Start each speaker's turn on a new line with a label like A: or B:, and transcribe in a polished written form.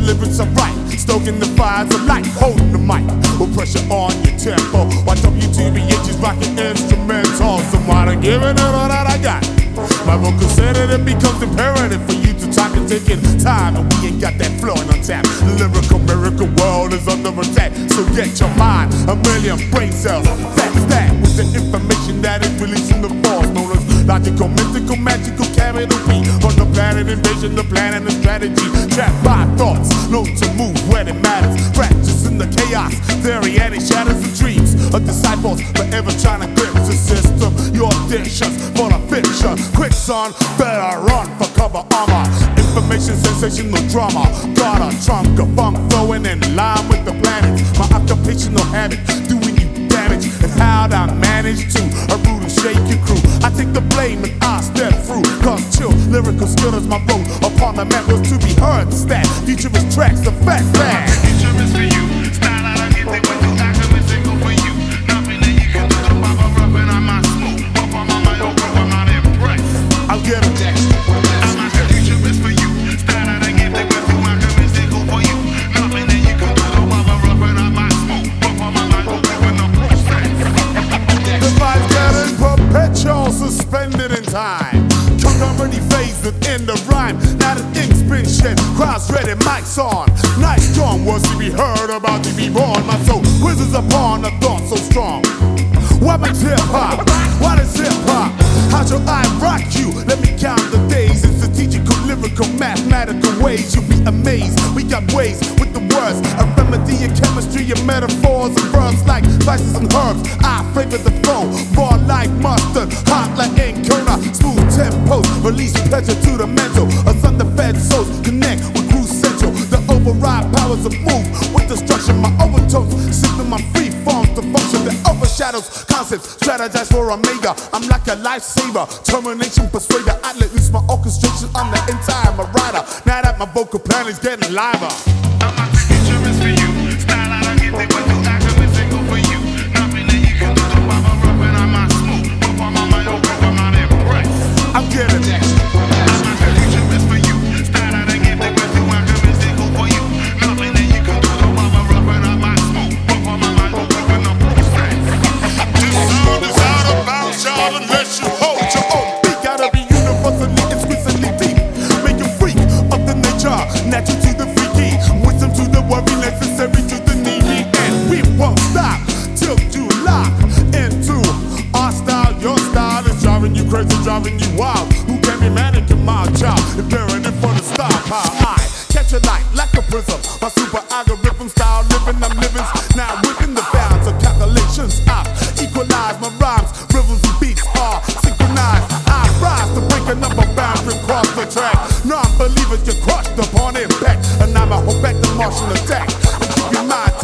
A: lyrics are right, stoking the fires of light, holding the mic with pressure on your tempo. While WTBH is rocking instrumentals, and while I'm giving it all that I got, my vocal said it becomes imperative for you to talk and take it time, and we ain't got that flowing on tap. The lyrical miracle world is under attack, so get your mind a million brain cells. That's that with the information that is releasing the force known as logical, mystical, magical, capital P. On the planet invasion, the plan and the strategy, trapped by thoughts, known to move when it matters. Practicing the chaos theory and it shatters the dreams of disciples forever trying to grip the system. Your auditions for the fiction, quick son, better run for cover armor. Information, sensational drama, got a trunk of funk flowing in line with the planets. My occupational habit, doing you damage, and how'd I manage to root and shake your crew? I take the blame and I step through, cause chill lyrical skill is my role upon the map was to be heard. Stat, futurist tracks, the fast fast.
B: Future is for you. Style out, I get it when you act a single for you. Nothing that you can do to pop a rough and I'm not smooth. Up on my own crew, I'm not impressed.
A: I'll get him next.
B: I'm like the future is for you. Style out, I get it when you act a single for you. Nothing that you can do to pop a rough and I'm not smooth. Up on my own crew and I'm processed.
A: The vibe's getting perpetual, suspended in time. Chunk already phased within the rhyme. Now the ink's been shed, crowds ready, mics on. Nice storm was to be heard, about to be born. My soul quizzes upon a thought so strong. What makes hip hop? What is hip hop? How shall I rock you? Let me count the days in strategical, lyrical, mathematical ways. You'll be amazed. We got ways with the words, a remedy in chemistry and metaphors and verbs like spices and herbs. I flavor the flow, raw like mustard, hot like Ancona, smooth tempos, release pleasure to the mental. As underfed souls connect with Groove Central. The override powers of move with destruction. My overtones, signal my free forms to function that overshadows concepts. Strategize for Omega. I'm like a lifesaver, termination persuader. I let loose my orchestration on the entire rider. Now that my vocal plan is getting liver.
B: I'm like the future is for you. Style out, I get it when you act a single for you. Nothing that you can do to pop a rough and I'm not smooth. Up on my own crew, I'm not impressed.
A: I'm getting next.
B: I'm like the future is for you. Style out, I get it when you act a single for you. Nothing that you can do to pop a rough and I'm not smooth. Up on my own crew and I'm processed.
A: This sound is out of bounds, y'all, unless you hold your own beat. Gotta be universally, exquisitely deep. Make a freak of the nature, natural to the freaky. Wisdom to the worry, necessary to the needy. And we won't stop till you lock into our style. Your style is driving you crazy, driving you wild. Who can be manic in my child? Imperative for the star power. I catch a light like a prism. My super algorithm style living, I'm living. Now within the bounds of calculations, I equalize my rhymes, rhythms and beats are synchronized. I rise to break another boundary across the track. Non-believers get crushed upon impact, and I'm a hold back the Martian attack. And keep your mind